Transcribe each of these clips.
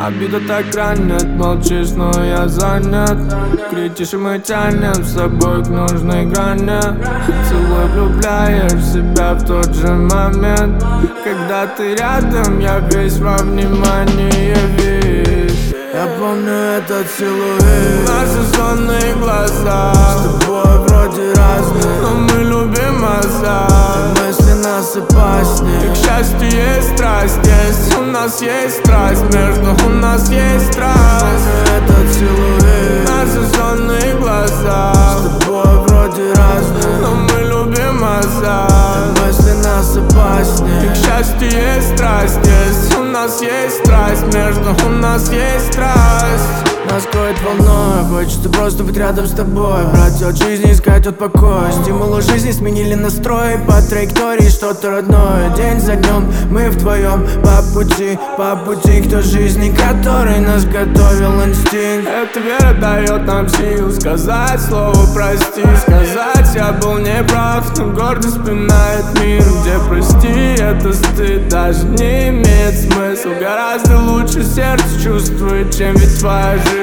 Обида так ранит, молчишь, но я занят. Кричишь, и мы тянем с собой к нужной грани. Целуй, влюбляешь в себя в тот же момент. Когда ты рядом, я весь во внимании, весь. Я помню этот силуэт, Наши сонные глаза, с тобой вроде разные, но мы любим азарт. мысли нас опаснее. И к счастью есть страсть, есть. У нас есть страсть, между у нас есть страсть. Этот силуэт, Наши сонные глаза, с тобой вроде разные, но мы любим азарт. мысли нас опаснее. И к счастью есть страсть, есть. У нас есть страсть, между у нас есть страсть. Нас кроет волной, хочется просто быть рядом с тобой. Брать от жизни, искать от покоя. Стимулы жизни сменили настрой. По траектории что-то родное. День за днем мы вдвоем по пути к той жизни, который нас готовил инстинкт. Эта вера дает нам сил сказать слово прости. Сказать я был неправ, но гордость пинает мир. Где прости, это стыд даже не имеет смысла. Гораздо лучше сердце чувствует, чем ведь твоя жизнь.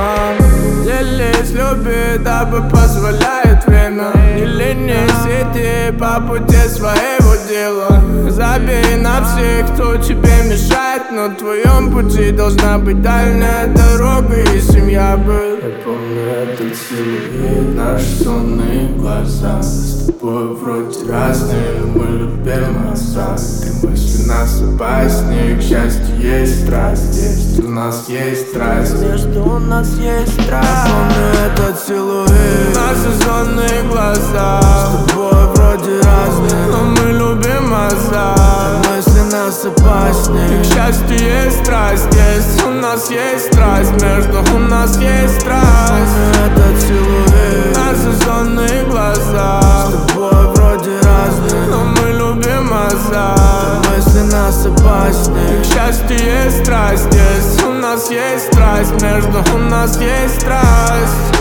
Делись, люби, дабы позволяет время. Не ленись, иди по пути своего дела. Забей на всех, кто тебе мешает. На твоем пути должна быть дальняя дорога и семья будет. Я помню этот силуэт, наши сонные глаза. С тобой вроде разные, но мы любим азарт. И мысли нас опаснее, к счастью есть страсть, есть. У нас есть страсть, между у нас есть страсть. Я помню этот силуэт, Наши сонные глаза, с тобой вроде разные, но мы любим азарт. мысли нас опаснее. И к счастью есть страсть, есть. У нас есть страсть, между у нас есть страсть. Этот силуэт, Наши сонные глаза, с тобой вроде разные, но мы любим азарт. мысли нас опаснее. И к счастью есть страсть, есть. У нас есть страсть, между у нас есть страсть.